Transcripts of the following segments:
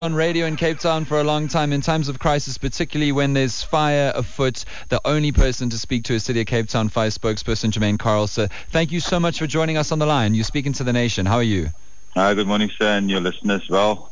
On radio in Cape Town for a long time. In times of crisis, particularly when there's fire afoot, the only person to speak to is City of Cape Town Fire spokesperson Jermaine Carlson. Thank you so much for joining us on the line. You're speaking to the nation. How are you? Hi, good morning, sir, and your listeners. Well,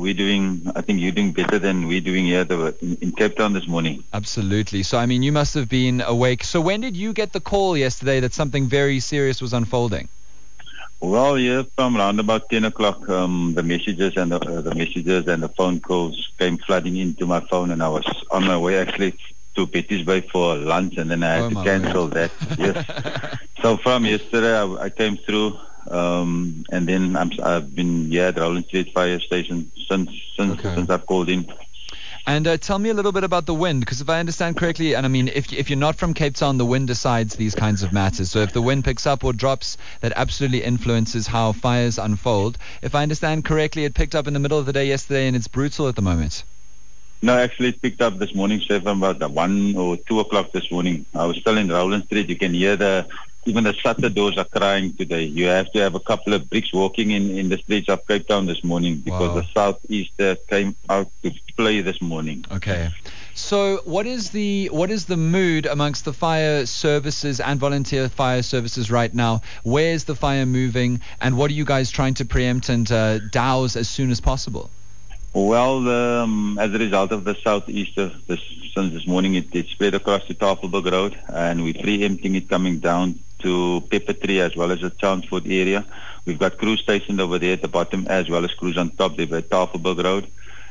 I think you're doing better than we're doing here in Cape Town this morning. Absolutely. So, you must have been awake. So when did you get the call yesterday that something very serious was unfolding? Well, yeah, from around about 10 o'clock, the messages and the phone calls came flooding into my phone, and I was on my way actually to Betty's Bay for lunch, and then I had to cancel that. Yes. So from yesterday, I came through, and then I've been here at Rowland Street Fire Station since I've called in. And tell me a little bit about the wind, because if I understand correctly, and if you're not from Cape Town, the wind decides these kinds of matters. So if the wind picks up or drops, that absolutely influences how fires unfold. If I understand correctly, it picked up in the middle of the day yesterday, and it's brutal at the moment. No, actually it picked up this morning, sir, from about 1 or 2 o'clock this morning. I was still in Rowland Street. You can hear even the shutter doors are crying today. You have to have a couple of bricks walking in the streets of Cape Town this morning because the southeaster came out to play this morning. Okay. So what is the mood amongst the fire services and volunteer fire services right now? Where is the fire moving, and what are you guys trying to preempt and douse as soon as possible? Well, as a result of the southeaster, since this morning it spread across the Tafelberg Road, and we're preempting it coming down to Pepper Tree as well as the Chelmsford area. We've got crews stationed over there at the bottom as well as crews on top there at Tafelberg Road.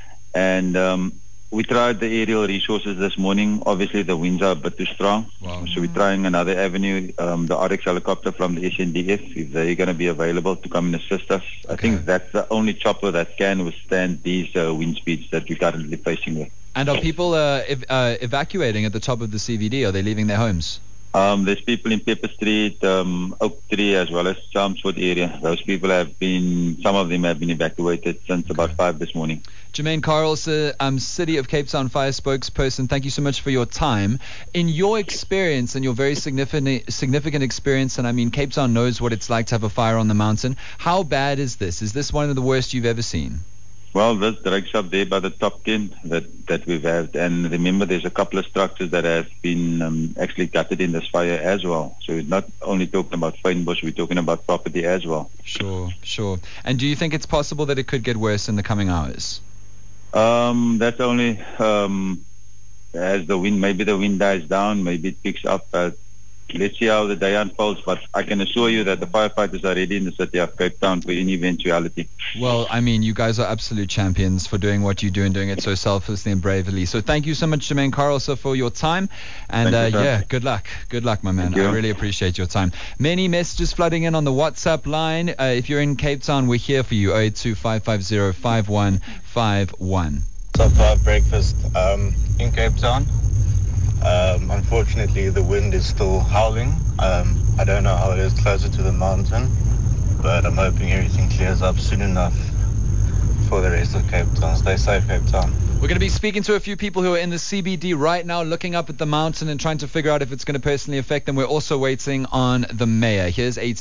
And we tried the aerial resources this morning. Obviously, the winds are a bit too strong. Wow. So we're trying another avenue, the RX helicopter from the SNDF, if they're going to be available to come and assist us. Okay. I think that's the only chopper that can withstand these wind speeds that we're currently facing with. And are people evacuating at the top of the CBD? Are they leaving their homes? There's people in Pepper Street, Oak Tree, as well as Chelmsford area. Those people some of them have been evacuated since about 5 this morning. Jermaine Carlson, City of Cape Town Fire spokesperson, thank you so much for your time. In your experience and your very significant experience, and Cape Town knows what it's like to have a fire on the mountain, how bad is this? Is this one of the worst you've ever seen? Well, this directs up there by the top 10 that we've had. And remember, there's a couple of structures that have been actually gutted in this fire as well. So we're not only talking about Fynbos, we're talking about property as well. Sure. And do you think it's possible that it could get worse in the coming hours? That's only as maybe the wind dies down, maybe it picks up. Let's see how the day unfolds, but I can assure you that the firefighters are ready in the city of Cape Town for any eventuality. Well, you guys are absolute champions for doing what you do and doing it so selflessly and bravely. So thank you so much, Jermaine Carlson, for your time. And good luck. Good luck, my man. I really appreciate your time. Many messages flooding in on the WhatsApp line. If you're in Cape Town, we're here for you. 082-550-5151. What's up, breakfast in Cape Town? Unfortunately, the wind is still howling. I don't know how it is closer to the mountain, but I'm hoping everything clears up soon enough for the rest of Cape Town. Stay safe, Cape Town. We're going to be speaking to a few people who are in the CBD right now, looking up at the mountain and trying to figure out if it's going to personally affect them. We're also waiting on the mayor. Here's